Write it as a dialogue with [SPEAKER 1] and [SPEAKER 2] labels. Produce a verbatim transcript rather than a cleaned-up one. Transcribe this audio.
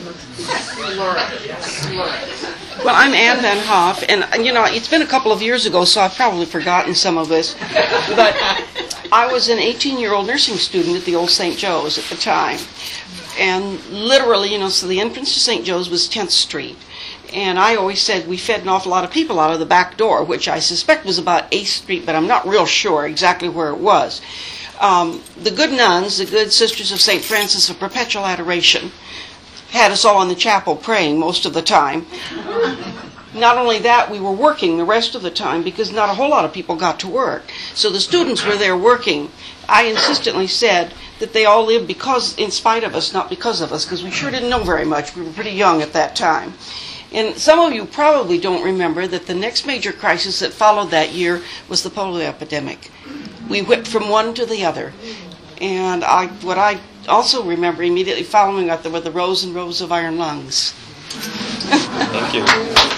[SPEAKER 1] Well, I'm Ann Van Hoff, and, you know, it's been a couple of years ago, so I've probably forgotten some of this, but I was an eighteen-year-old nursing student at the old Saint Joe's at the time, and literally, you know, so the entrance to Saint Joe's was tenth Street, and I always said we fed an awful lot of people out of the back door, which I suspect was about eighth Street, but I'm not real sure exactly where it was. Um, the good nuns, the good Sisters of Saint Francis of Perpetual Adoration, had us all in the chapel praying most of the time. Not only that, we were working the rest of the time because not a whole lot of people got to work. So the students were there working. I insistently said that they all lived because, in spite of us, not because of us, because we sure didn't know very much. We were pretty young at that time. And some of you probably don't remember that the next major crisis that followed that year was the polio epidemic. We whipped from one to the other. And I, what I also remember immediately following up were the rows and rows of iron lungs.
[SPEAKER 2] Thank you.